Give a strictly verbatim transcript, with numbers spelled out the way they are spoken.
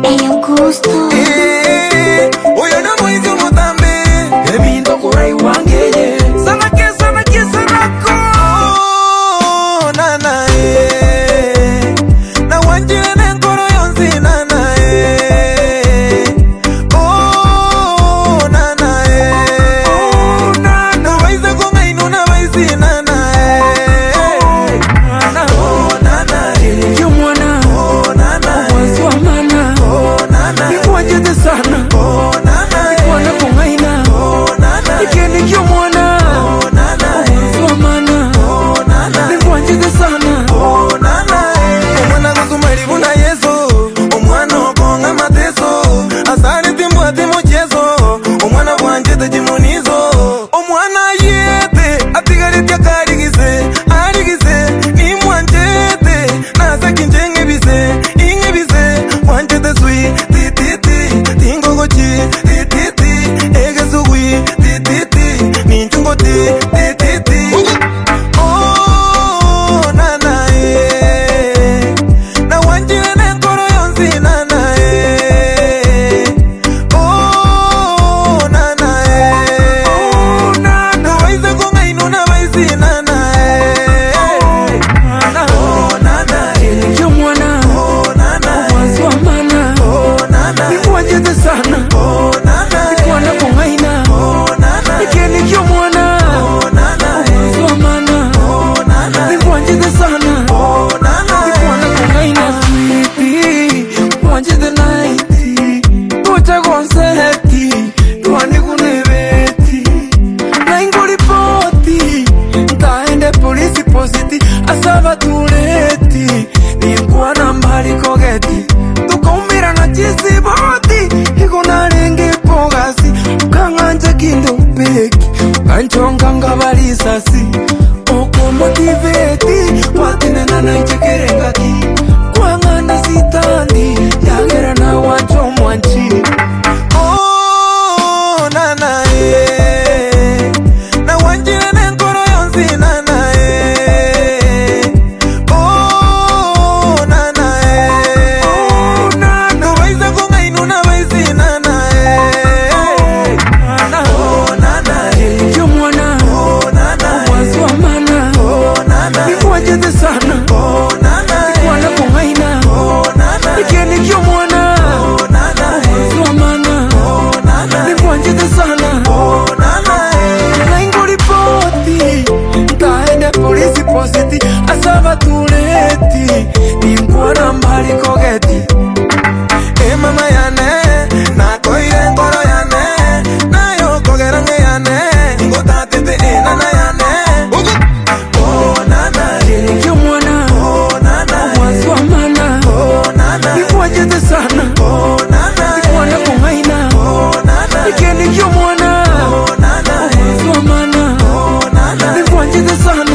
Eyo gusto Eh, oyo na mwizi umutambi Eminto kurai wangeye Sana kia sana kia sarako Oh, nana eh Na wanjire nenkoro yonzi nana eh Oh, nana eh Oh, nana Waize kunga inu na waizi nana eh Oh, nana eh Yo mwana Oh, nana Mwanzi wa mana Oh, nana Nikuwa jete sana Oh, nana Nikuwa na kungaina Oh, nana Nikeni kyo mwana Oh, nana Mwanzi wa mana Oh, nana Nikuwa jete sana Oh, nana Omwana kusumari buna yeso Omwana okonga mateso Asari timbu ati mochezo Omwana wanjete jimunizo Omwana yete Atigari tia karigise Arigise Ni mwanjete Nasa kinjenge bise Inge bise Wanjete sui Tititi Tingogochi Tititi Ege sugui Tititi Ninchungoti Tititi Oh, nana eh Na wanjire nenkoro yonzi nana eh Oh, nana eh Oh, nana Waize kunga inu na waizi nana eh Oh, nana eh Yo mwana Oh, nana Mwanzi wa mana Oh, nana Nikuwa jete sana Oh, nana Nikuwa na kungaina Oh, nana Nikeni kyo mwana Oh, nana Mwanzi wa mana Oh, nana Nikuwa jete sana Oh, nana Nikuwa na kungaina Sweetie Nikuwa jete naiti Kucha konseti Tuwani kunebeti Na ingoli poti Ntaende polisi positi Asaba tuleti Nikuwa na mbali kogeti Tukumbira na chisi boti Hiko na rengi pogasi Kanganja kindo peki Kanchonga ngabali sasi Oko motiveti Watine na naichekere ngaki Kwa nganda sitani Yagera na wacho mwanchi Oh, nana eh Na wanjire nenkoro yonzi nana eh Oh, nana eh Oh, nana Waize kunga inu na waizi nana eh Oh, nana eh Yo mwana Oh, nana Mwanzi wa mana Oh, nana Nikuwa jete sana Oh, nana Nikuwa na kungaina Oh, nana Nikeni kyo mwana Oh, nana Mwanzi wa mana Oh, nana Nikuwa jete sana Oh, nana Na ingoli poti Ntaende polisi positi Asaba tuleti Nikuwa na mbali kogeti Eh, mama yane Nakoire nkoro yane Nayo kogerange yane Ngotatete eh, nana yane Oh, nana eh. Yo mwana Oh, nana Mwanzi wa mana Oh, nana Nikuwa jete sana Oh, nana Nikuwa na kungaina Oh, nana Nikeni kyo mwana Oh, nana Mwanzi wa mana Oh, nana Nikuwa jete sana